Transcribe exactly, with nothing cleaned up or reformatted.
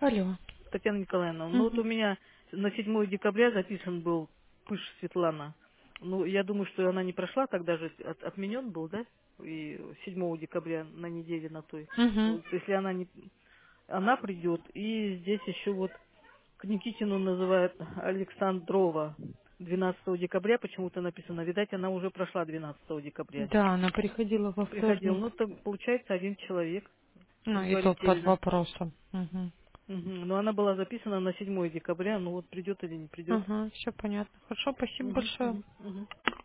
Алло. Татьяна Николаевна, ну вот у Мгм. меня на седьмое декабря записан был Пыш Светлана. Ну, я думаю, что она не прошла, тогда же от- отменен был, да? И седьмого декабря на неделе на той. Мгм. Вот, если она не... Она придет, и здесь еще вот к Никитину называют Александрова. двенадцатого декабря почему-то написано. Видать, она уже прошла двенадцатого декабря. Да, она приходила во Приходил. вторник. Ну, там получается один человек Ну, и то под предварительно. вопросом. Угу. Мгм. Но она была записана на седьмое декабря, ну вот придет или не придет. Ага, все понятно. Хорошо, спасибо Мгм, большое. мгм, мгм.